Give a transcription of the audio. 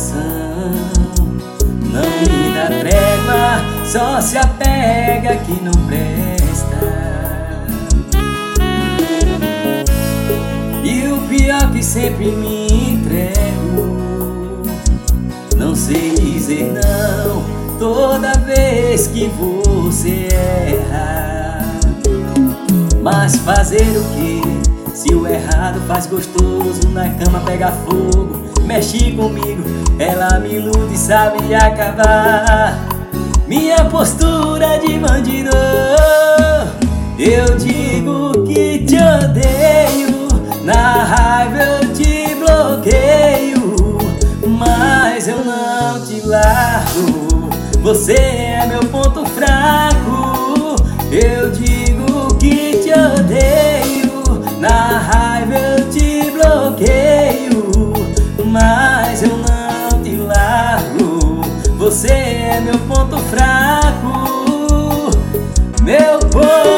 coração não me dá trégua, só se apega que não presta. E o pior que sempre me entrego, não sei dizer não toda vez que você erra. Mas fazer o que? Se o errado faz gostoso, na cama pega fogo, mexe comigo, ela me ilude e sabe acabar. Minha postura de bandido, eu digo que te odeio, na raiva eu te bloqueio, mas eu não te largo, você é meu ponto fraco. Eu digo que te odeio, na raiva eu te bloqueio, mas eu não te largo, você é meu ponto fraco, meu ponto